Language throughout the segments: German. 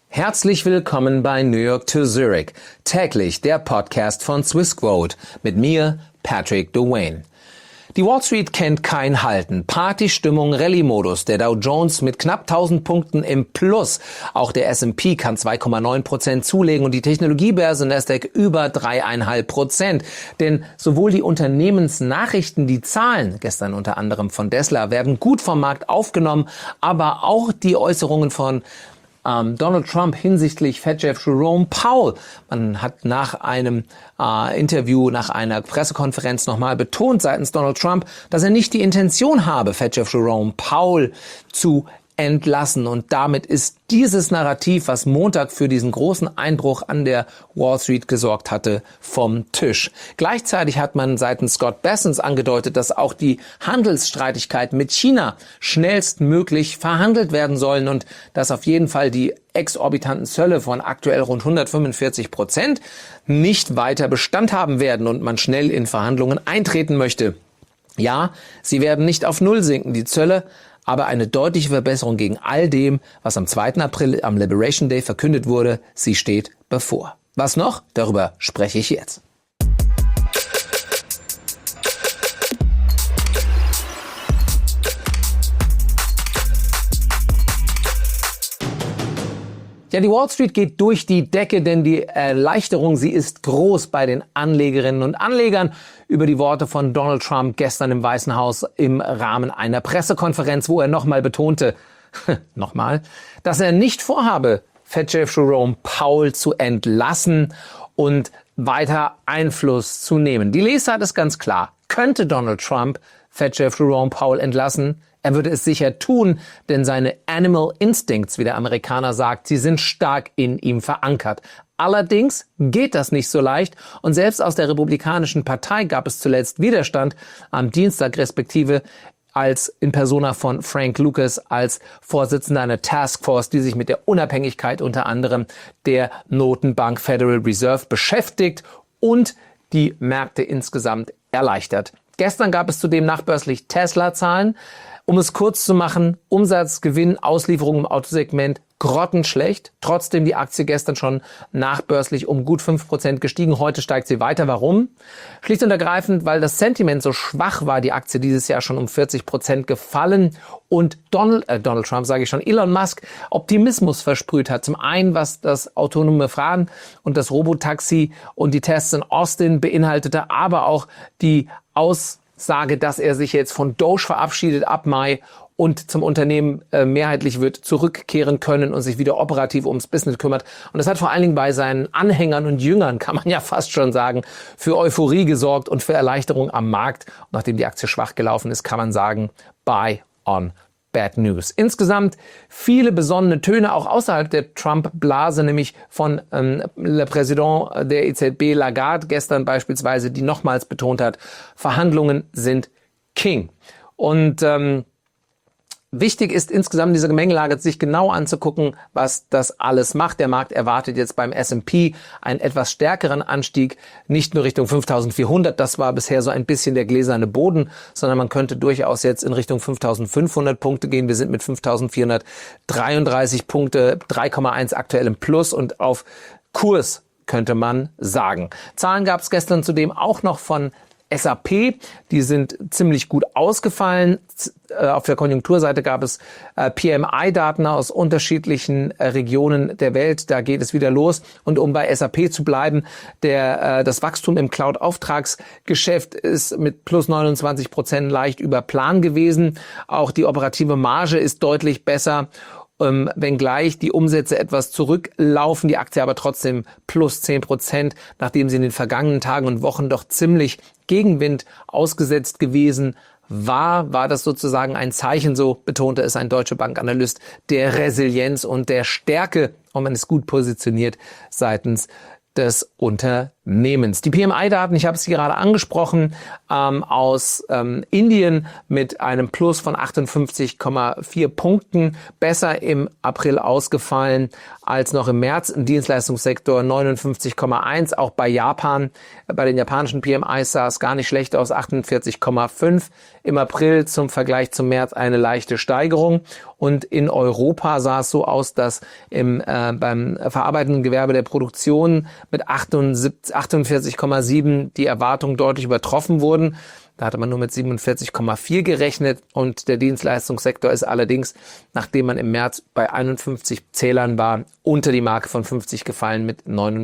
Herzlich willkommen bei New York to Zurich, täglich der Podcast von Swissquote mit mir, Patrick Dwayne. Die Wall Street kennt kein Halten. Partystimmung, Rallye-Modus. Der Dow Jones mit knapp 1000 Punkten im Plus. Auch der S&P kann 2,9% zulegen und die Technologiebörse Nasdaq über 3,5%. Denn sowohl die Unternehmensnachrichten, die Zahlen, gestern unter anderem von Tesla, werden gut vom Markt aufgenommen, aber auch die Äußerungen von Donald Trump hinsichtlich Fed-Chef Jerome Powell. Man hat nach einem Interview, nach einer Pressekonferenz nochmal betont seitens Donald Trump, dass er nicht die Intention habe, Fed-Chef Jerome Powell zu entlassen. Und damit ist dieses Narrativ, was Montag für diesen großen Einbruch an der Wall Street gesorgt hatte, vom Tisch. Gleichzeitig hat man seitens Scott Bessent angedeutet, dass auch die Handelsstreitigkeiten mit China schnellstmöglich verhandelt werden sollen und dass auf jeden Fall die exorbitanten Zölle von aktuell rund 145% nicht weiter Bestand haben werden und man schnell in Verhandlungen eintreten möchte. Ja, sie werden nicht auf Null sinken, die Zölle, aber eine deutliche Verbesserung gegen all dem, was am 2. April am Liberation Day verkündet wurde, sie steht bevor. Was noch? Darüber spreche ich jetzt. Ja, die Wall Street geht durch die Decke, denn die Erleichterung, sie ist groß bei den Anlegerinnen und Anlegern über die Worte von Donald Trump gestern im Weißen Haus im Rahmen einer Pressekonferenz, wo er nochmal betonte, dass er nicht vorhabe, Fed-Chef Jerome Powell zu entlassen und weiter Einfluss zu nehmen. Die Lesart ist ganz klar. Könnte Donald Trump Fed-Chef Jerome Powell entlassen? Er würde es sicher tun, denn seine Animal Instincts, wie der Amerikaner sagt, sie sind stark in ihm verankert. Allerdings geht das nicht so leicht und selbst aus der Republikanischen Partei gab es zuletzt Widerstand am Dienstag respektive als in Persona von Frank Lucas als Vorsitzender einer Taskforce, die sich mit der Unabhängigkeit unter anderem der Notenbank Federal Reserve beschäftigt und die Märkte insgesamt erleichtert. Gestern gab es zudem nachbörslich Tesla-Zahlen. Um es kurz zu machen, Umsatz, Gewinn, Auslieferung im Autosegment grottenschlecht. Trotzdem die Aktie gestern schon nachbörslich um gut 5% gestiegen. Heute steigt sie weiter. Warum? Schlicht und ergreifend, weil das Sentiment so schwach war, die Aktie dieses Jahr schon um 40% gefallen und Donald Trump, sage ich schon, Elon Musk Optimismus versprüht hat. Zum einen, was das autonome Fahren und das Robotaxi und die Tests in Austin beinhaltete, aber auch die Aussage, dass er sich jetzt von Doge verabschiedet ab Mai und zum Unternehmen mehrheitlich wird zurückkehren können und sich wieder operativ ums Business kümmert. Und das hat vor allen Dingen bei seinen Anhängern und Jüngern, kann man ja fast schon sagen, für Euphorie gesorgt und für Erleichterung am Markt. Und nachdem die Aktie schwach gelaufen ist, kann man sagen, buy on Bad News. Insgesamt viele besonnene Töne, auch außerhalb der Trump-Blase, nämlich von Le Président der EZB Lagarde gestern beispielsweise, die nochmals betont hat, Verhandlungen sind King. Und wichtig ist insgesamt diese Gemengelage, sich genau anzugucken, was das alles macht. Der Markt erwartet jetzt beim S&P einen etwas stärkeren Anstieg, nicht nur Richtung 5.400, das war bisher so ein bisschen der gläserne Boden, sondern man könnte durchaus jetzt in Richtung 5.500 Punkte gehen. Wir sind mit 5.433 Punkte, 3,1 aktuell im Plus und auf Kurs, könnte man sagen. Zahlen gab es gestern zudem auch noch von SAP, die sind ziemlich gut ausgefallen. Auf der Konjunkturseite gab es PMI-Daten aus unterschiedlichen Regionen der Welt. Da geht es wieder los. Und um bei SAP zu bleiben, das Wachstum im Cloud-Auftragsgeschäft ist mit plus 29% leicht über Plan gewesen. Auch die operative Marge ist deutlich besser. Wenngleich die Umsätze etwas zurücklaufen, die Aktie aber trotzdem plus 10%, nachdem sie in den vergangenen Tagen und Wochen doch ziemlich Gegenwind ausgesetzt gewesen war das sozusagen ein Zeichen, so betonte es ein Deutsche Bank-Analyst, der Resilienz und der Stärke, und man ist gut positioniert seitens des Unternehmens. Unternehmens. Die PMI-Daten, ich habe es gerade angesprochen, aus Indien mit einem Plus von 58,4 Punkten, besser im April ausgefallen als noch im März. Im Dienstleistungssektor 59,1, auch bei Japan, bei den japanischen PMIs sah es gar nicht schlecht aus, 48,5. Im April zum Vergleich zum März eine leichte Steigerung. Und in Europa sah es so aus, dass beim verarbeitenden Gewerbe der Produktion mit 48,7 die Erwartungen deutlich übertroffen wurden. Da hatte man nur mit 47,4 gerechnet und der Dienstleistungssektor ist allerdings, nachdem man im März bei 51 Zählern war, unter die Marke von 50 gefallen mit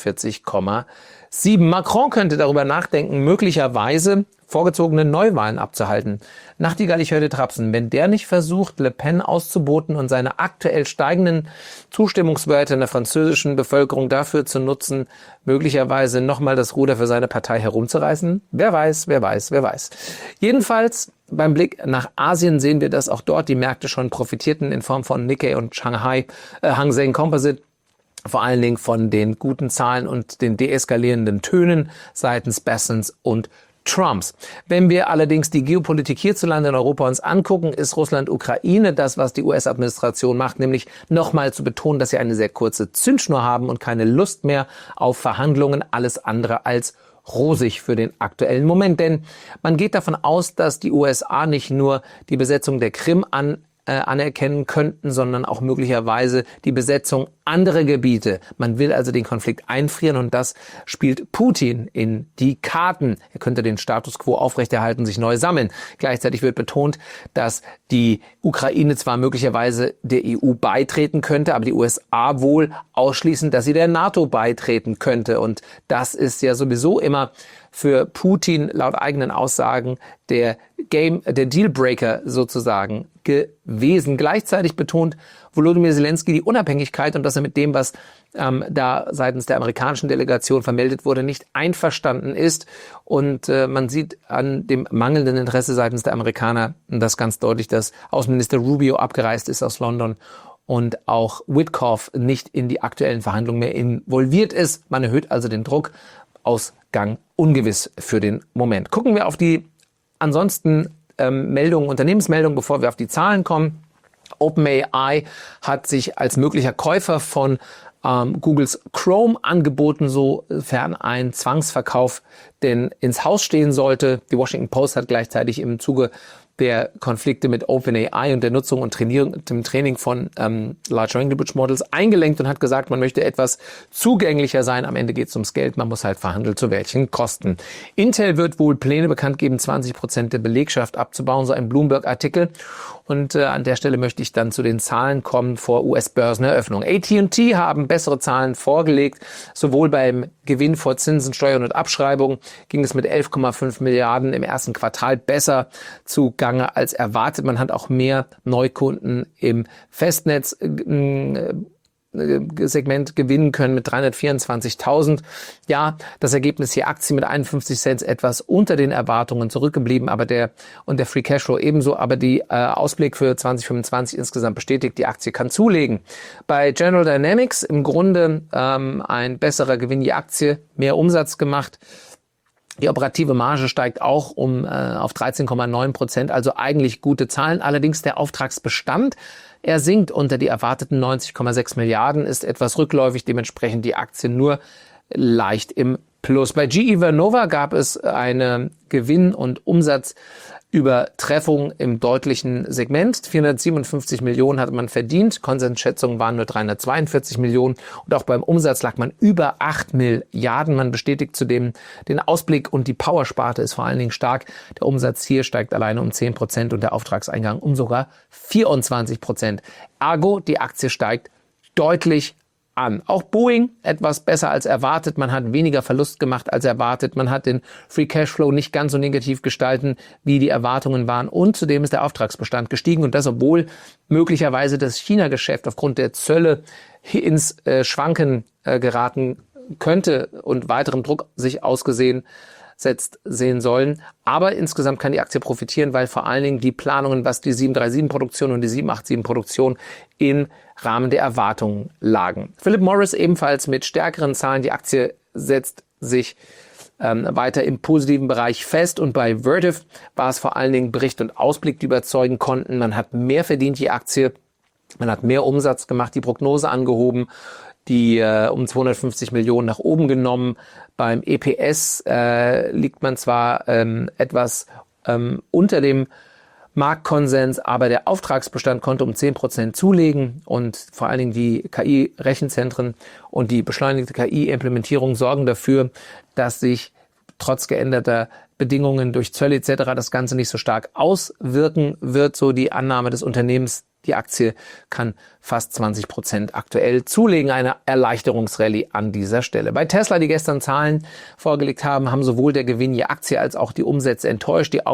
49,7. Macron könnte darüber nachdenken, möglicherweise vorgezogene Neuwahlen abzuhalten. Nachtigall, ich hörte Trapsen. Wenn der nicht versucht, Le Pen auszuboten und seine aktuell steigenden Zustimmungswerte in der französischen Bevölkerung dafür zu nutzen, möglicherweise nochmal das Ruder für seine Partei herumzureißen? Wer weiß, wer weiß, wer weiß. Jedenfalls beim Blick nach Asien sehen wir, dass auch dort die Märkte schon profitierten in Form von Nikkei und Hang Seng Composite. Vor allen Dingen von den guten Zahlen und den deeskalierenden Tönen seitens Bessens und Trumps. Wenn wir allerdings die Geopolitik hierzulande in Europa uns angucken, ist Russland-Ukraine das, was die US-Administration macht, nämlich nochmal zu betonen, dass sie eine sehr kurze Zündschnur haben und keine Lust mehr auf Verhandlungen, alles andere als rosig für den aktuellen Moment. Denn man geht davon aus, dass die USA nicht nur die Besetzung der Krim anerkennen könnten, sondern auch möglicherweise die Besetzung anderer Gebiete. Man will also den Konflikt einfrieren und das spielt Putin in die Karten. Er könnte den Status quo aufrechterhalten, sich neu sammeln. Gleichzeitig wird betont, dass die Ukraine zwar möglicherweise der EU beitreten könnte, aber die USA wohl ausschließen, dass sie der NATO beitreten könnte. Und das ist ja sowieso immer für Putin laut eigenen Aussagen der Dealbreaker sozusagen gewesen. Gleichzeitig betont Volodymyr Zelensky die Unabhängigkeit und dass er mit dem, was da seitens der amerikanischen Delegation vermeldet wurde, nicht einverstanden ist. Und man sieht an dem mangelnden Interesse seitens der Amerikaner das ganz deutlich, dass Außenminister Rubio abgereist ist aus London und auch Witkoff nicht in die aktuellen Verhandlungen mehr involviert ist. Man erhöht also den Druck. Ausgang ungewiss für den Moment. Gucken wir auf die ansonsten Unternehmensmeldungen, bevor wir auf die Zahlen kommen. OpenAI hat sich als möglicher Käufer von Googles Chrome angeboten, sofern ein Zwangsverkauf denn ins Haus stehen sollte. Die Washington Post hat gleichzeitig im Zuge der Konflikte mit OpenAI und der Nutzung und dem Training von Large Language Models eingelenkt und hat gesagt, man möchte etwas zugänglicher sein. Am Ende geht es ums Geld, man muss halt verhandeln, zu welchen Kosten. Intel wird wohl Pläne bekannt geben, 20% der Belegschaft abzubauen, so ein Bloomberg-Artikel. Und an der Stelle möchte ich dann zu den Zahlen kommen vor US-Börseneröffnung. AT&T haben bessere Zahlen vorgelegt. Sowohl beim Gewinn vor Zinsen, Steuern und Abschreibungen ging es mit 11,5 Milliarden im ersten Quartal besser zugange als erwartet. Man hat auch mehr Neukunden im Festnetzsegment gewinnen können mit 324.000. Ja, das Ergebnis hier Aktie mit 51 Cent etwas unter den Erwartungen zurückgeblieben, aber der Free Cashflow ebenso, aber die Ausblick für 2025 insgesamt bestätigt, die Aktie kann zulegen. Bei General Dynamics im Grunde ein besserer Gewinn je Aktie, mehr Umsatz gemacht. Die operative Marge steigt auch auf 13,9%, also eigentlich gute Zahlen. Allerdings der Auftragsbestand, er sinkt unter die erwarteten 90,6 Milliarden, ist etwas rückläufig, dementsprechend die Aktie nur leicht im Plus. Bei GE Vernova gab es eine Gewinn- und Umsatzübertreffung im deutlichen Segment. 457 Millionen hatte man verdient. Konsensschätzungen waren nur 342 Millionen. Und auch beim Umsatz lag man über 8 Milliarden. Man bestätigt zudem den Ausblick und die Powersparte ist vor allen Dingen stark. Der Umsatz hier steigt alleine um 10% und der Auftragseingang um sogar 24%. Ergo, die Aktie steigt deutlich an. Auch Boeing etwas besser als erwartet. Man hat weniger Verlust gemacht als erwartet. Man hat den Free Cashflow nicht ganz so negativ gestalten, wie die Erwartungen waren. Und zudem ist der Auftragsbestand gestiegen. Und das, obwohl möglicherweise das China-Geschäft aufgrund der Zölle ins Schwanken geraten könnte und weiteren Druck sich sehen sollen. Aber insgesamt kann die Aktie profitieren, weil vor allen Dingen die Planungen, was die 737-Produktion und die 787-Produktion im Rahmen der Erwartungen lagen. Philip Morris ebenfalls mit stärkeren Zahlen. Die Aktie setzt sich weiter im positiven Bereich fest. Und bei Vertiv war es vor allen Dingen Bericht und Ausblick, die überzeugen konnten. Man hat mehr verdient, die Aktie. Man hat mehr Umsatz gemacht, die Prognose angehoben, die um 250 Millionen nach oben genommen. Beim EPS liegt man zwar etwas unter dem Marktkonsens, aber der Auftragsbestand konnte um 10% zulegen und vor allen Dingen die KI-Rechenzentren und die beschleunigte KI-Implementierung sorgen dafür, dass sich trotz geänderter Bedingungen durch Zölle etc. das Ganze nicht so stark auswirken wird. So die Annahme des Unternehmens, die Aktie kann fast 20% aktuell zulegen. Eine Erleichterungsrallye an dieser Stelle. Bei Tesla, die gestern Zahlen vorgelegt haben, haben sowohl der Gewinn je Aktie als auch die Umsätze enttäuscht. Die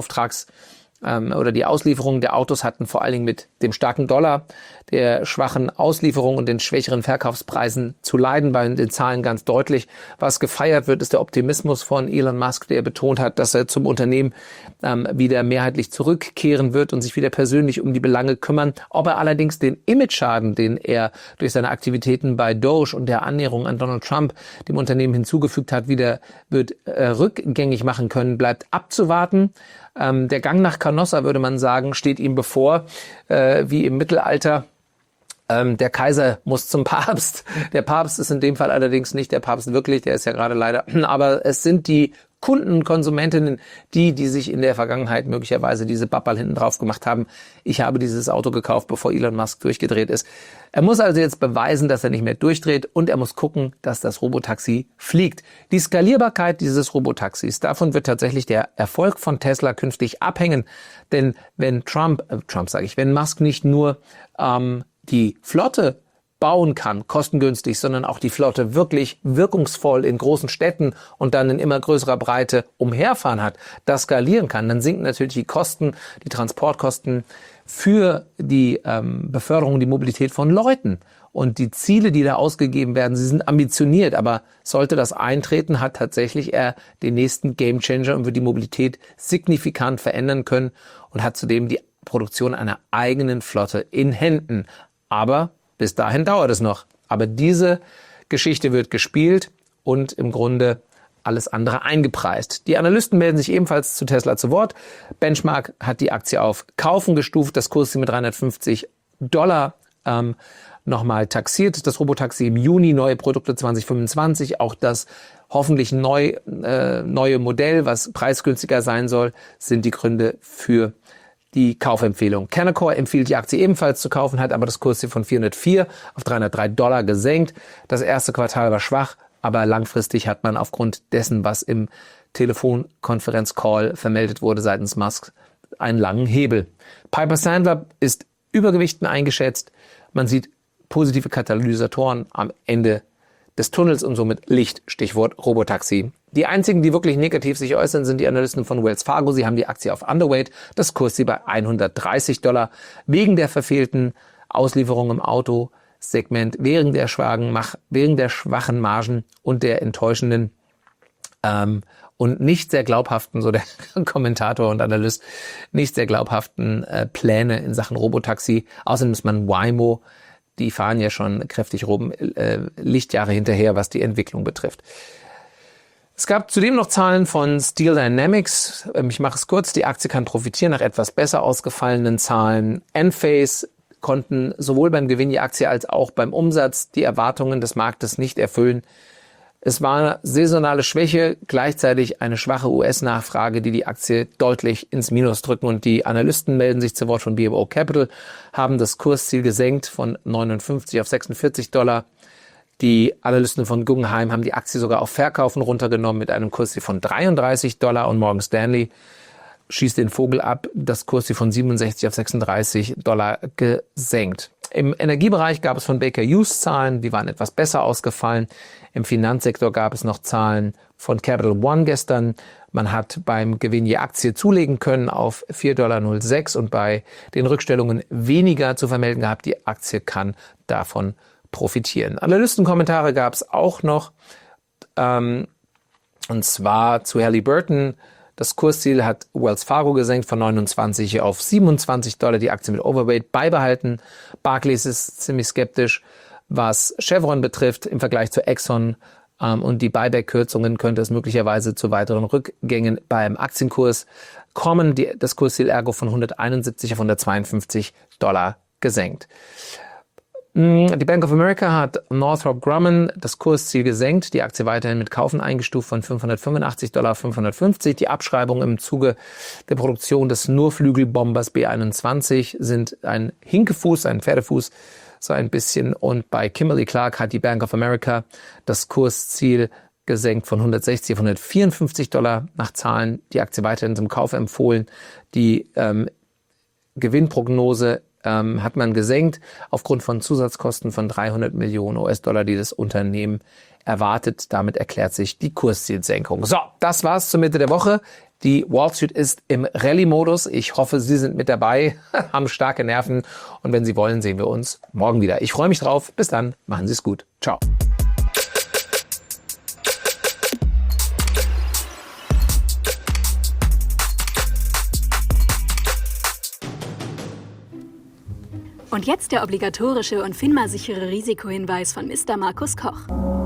die Auslieferungen der Autos hatten vor allen Dingen mit dem starken Dollar, der schwachen Auslieferung und den schwächeren Verkaufspreisen zu leiden, bei den Zahlen ganz deutlich. Was gefeiert wird, ist der Optimismus von Elon Musk, der betont hat, dass er zum Unternehmen wieder mehrheitlich zurückkehren wird und sich wieder persönlich um die Belange kümmern. Ob er allerdings den Imageschaden, den er durch seine Aktivitäten bei Doge und der Annäherung an Donald Trump dem Unternehmen hinzugefügt hat, wieder wird rückgängig machen können, bleibt abzuwarten. Der Gang nach Canossa, würde man sagen, steht ihm bevor, wie im Mittelalter. Der Kaiser muss zum Papst. Der Papst ist in dem Fall allerdings nicht der Papst wirklich, der ist ja gerade leider. Aber es sind die Kunden, Konsumentinnen, die sich in der Vergangenheit möglicherweise diese Bappal hinten drauf gemacht haben. Ich habe dieses Auto gekauft, bevor Elon Musk durchgedreht ist. Er muss also jetzt beweisen, dass er nicht mehr durchdreht und er muss gucken, dass das Robotaxi fliegt. Die Skalierbarkeit dieses Robotaxis, davon wird tatsächlich der Erfolg von Tesla künftig abhängen. Denn wenn wenn Musk nicht nur die Flotte bauen kann, kostengünstig, sondern auch die Flotte wirklich wirkungsvoll in großen Städten und dann in immer größerer Breite umherfahren hat, das skalieren kann, dann sinken natürlich die Kosten, die Transportkosten für die Beförderung, die Mobilität von Leuten. Und die Ziele, die da ausgegeben werden, sie sind ambitioniert, aber sollte das eintreten, hat tatsächlich er den nächsten Gamechanger und wird die Mobilität signifikant verändern können und hat zudem die Produktion einer eigenen Flotte in Händen. Aber bis dahin dauert es noch. Aber diese Geschichte wird gespielt und im Grunde alles andere eingepreist. Die Analysten melden sich ebenfalls zu Tesla zu Wort. Benchmark hat die Aktie auf Kaufen gestuft, das Kurs mit $350 nochmal taxiert. Das Robotaxi im Juni, neue Produkte 2025, auch das hoffentlich neue Modell, was preisgünstiger sein soll, sind die Gründe für die Kaufempfehlung. Canaccord empfiehlt die Aktie ebenfalls zu kaufen, hat aber das Kursziel von $404 auf $303 gesenkt. Das erste Quartal war schwach, aber langfristig hat man aufgrund dessen, was im Telefonkonferenz-Call vermeldet wurde seitens Musk, einen langen Hebel. Piper Sandler ist übergewichten eingeschätzt. Man sieht positive Katalysatoren am Ende des Tunnels und somit Licht, Stichwort Robotaxi. Die einzigen, die wirklich negativ sich äußern, sind die Analysten von Wells Fargo. Sie haben die Aktie auf Underweight, das Kursziel bei $130, wegen der verfehlten Auslieferung im Autosegment, wegen der schwachen Margen und der enttäuschenden und nicht sehr glaubhaften, so der Kommentator und Analyst, nicht sehr glaubhaften Pläne in Sachen Robotaxi. Außerdem ist man Waymo, die fahren ja schon kräftig Lichtjahre hinterher, was die Entwicklung betrifft. Es gab zudem noch Zahlen von Steel Dynamics. Ich mache es kurz. Die Aktie kann profitieren nach etwas besser ausgefallenen Zahlen. Enphase konnten sowohl beim Gewinn je Aktie als auch beim Umsatz die Erwartungen des Marktes nicht erfüllen. Es war saisonale Schwäche, gleichzeitig eine schwache US-Nachfrage, die die Aktie deutlich ins Minus drücken. Und die Analysten melden sich zu Wort von BMO Capital, haben das Kursziel gesenkt von $59 auf $46. Die Analysten von Guggenheim haben die Aktie sogar auf Verkaufen runtergenommen mit einem Kursziel von $33 und Morgan Stanley schießt den Vogel ab, das Kursziel von $67 auf $36 gesenkt. Im Energiebereich gab es von Baker Hughes Zahlen, die waren etwas besser ausgefallen. Im Finanzsektor gab es noch Zahlen von Capital One gestern. Man hat beim Gewinn je Aktie zulegen können auf $4,06 und bei den Rückstellungen weniger zu vermelden gehabt. Die Aktie kann davon profitieren. Analystenkommentare gab es auch noch, und zwar zu Halliburton. Das Kursziel hat Wells Fargo gesenkt von $29 auf $27, die Aktie mit Overweight beibehalten. Barclays ist ziemlich skeptisch, was Chevron betrifft im Vergleich zu Exxon. und die Buyback-Kürzungen könnte es möglicherweise zu weiteren Rückgängen beim Aktienkurs kommen. Das Kursziel ergo von 171 auf 152 $ gesenkt. Die Bank of America hat Northrop Grumman das Kursziel gesenkt, die Aktie weiterhin mit Kaufen eingestuft von 585 $ auf 550. Die Abschreibungen im Zuge der Produktion des Nurflügelbombers B-21 sind ein Hinkefuß, ein Pferdefuß, so ein bisschen. Und bei Kimberly-Clark hat die Bank of America das Kursziel gesenkt von 160 auf 154 $ nach Zahlen. Die Aktie weiterhin zum Kauf empfohlen. Die Gewinnprognose hat man gesenkt aufgrund von Zusatzkosten von 300 Millionen US-Dollar, die das Unternehmen erwartet. Damit erklärt sich die Kurszielsenkung. So, das war's zur Mitte der Woche. Die Wall Street ist im Rallye-Modus. Ich hoffe, Sie sind mit dabei, haben starke Nerven. Und wenn Sie wollen, sehen wir uns morgen wieder. Ich freue mich drauf. Bis dann. Machen Sie es gut. Ciao. Und jetzt der obligatorische und FINMA-sichere Risikohinweis von Mr. Markus Koch.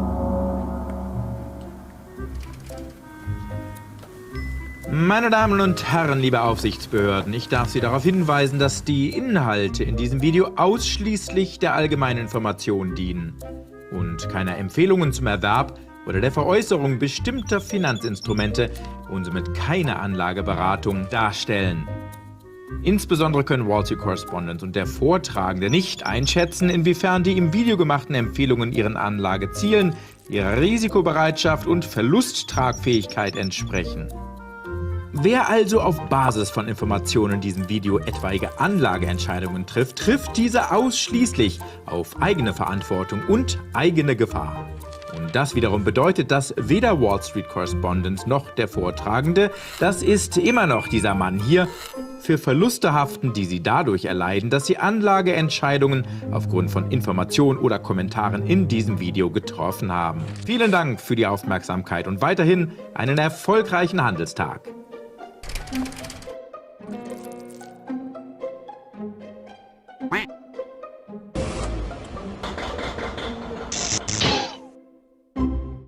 Meine Damen und Herren, liebe Aufsichtsbehörden, ich darf Sie darauf hinweisen, dass die Inhalte in diesem Video ausschließlich der allgemeinen Information dienen und keiner Empfehlungen zum Erwerb oder der Veräußerung bestimmter Finanzinstrumente und somit keine Anlageberatung darstellen. Insbesondere können Wall Street Correspondent und der Vortragende nicht einschätzen, inwiefern die im Video gemachten Empfehlungen ihren Anlagezielen, ihrer Risikobereitschaft und Verlusttragfähigkeit entsprechen. Wer also auf Basis von Informationen in diesem Video etwaige Anlageentscheidungen trifft, trifft diese ausschließlich auf eigene Verantwortung und eigene Gefahr. Und das wiederum bedeutet, dass weder Wall Street Correspondent noch der Vortragende, das ist immer noch dieser Mann hier, für Verluste haften, die sie dadurch erleiden, dass sie Anlageentscheidungen aufgrund von Informationen oder Kommentaren in diesem Video getroffen haben. Vielen Dank für die Aufmerksamkeit und weiterhin einen erfolgreichen Handelstag.